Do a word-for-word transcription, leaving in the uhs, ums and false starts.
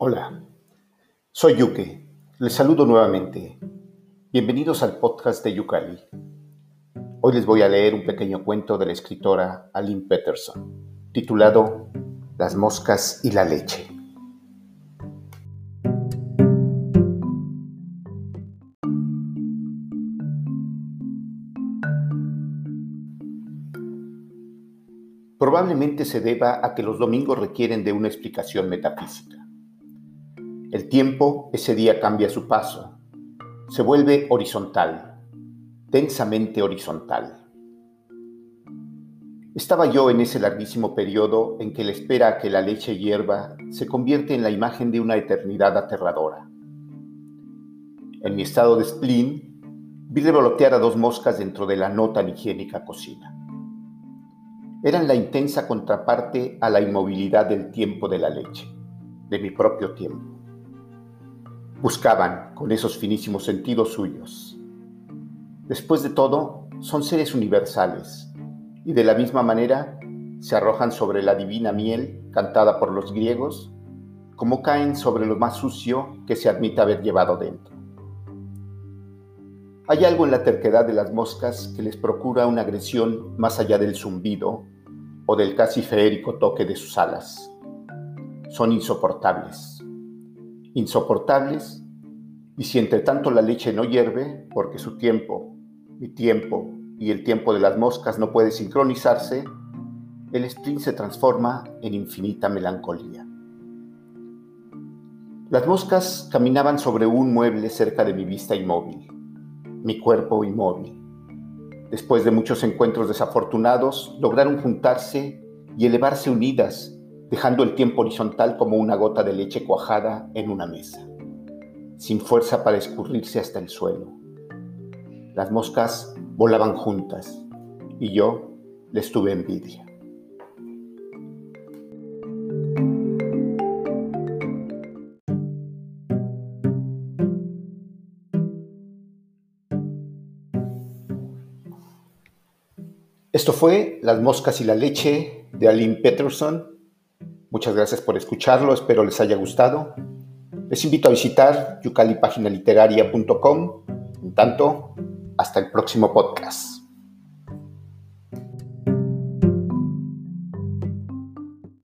Hola, soy Yuke. Les saludo nuevamente. Bienvenidos al podcast de Yukali. Hoy les voy a leer un pequeño cuento de la escritora Aline Peterson, titulado Las moscas y la leche. Probablemente se deba a que los domingos requieren de una explicación metafísica. El tiempo ese día cambia su paso, se vuelve horizontal, densamente horizontal. Estaba yo en ese larguísimo periodo en que la espera a que la leche hierva se convierte en la imagen de una eternidad aterradora. En mi estado de spleen, vi revolotear a dos moscas dentro de la no tan higiénica cocina. Eran la intensa contraparte a la inmovilidad del tiempo de la leche, de mi propio tiempo. Buscaban, con esos finísimos sentidos suyos. Después de todo, son seres universales, y de la misma manera se arrojan sobre la divina miel cantada por los griegos, como caen sobre lo más sucio que se admite haber llevado dentro. Hay algo en la terquedad de las moscas que les procura una agresión más allá del zumbido o del casi feérico toque de sus alas. Son insoportables. Insoportables, y si entre tanto la leche no hierve, porque su tiempo, mi tiempo y el tiempo de las moscas no puede sincronizarse, el spleen se transforma en infinita melancolía. Las moscas caminaban sobre un mueble cerca de mi vista inmóvil, mi cuerpo inmóvil. Después de muchos encuentros desafortunados, lograron juntarse y elevarse unidas, dejando el tiempo horizontal como una gota de leche cuajada en una mesa, sin fuerza para escurrirse hasta el suelo. Las moscas volaban juntas y yo les tuve envidia. Esto fue Las moscas y la leche de Aline Peterson. Muchas gracias por escucharlo, espero les haya gustado. Les invito a visitar yucali página literaria punto com. En tanto, hasta el próximo podcast.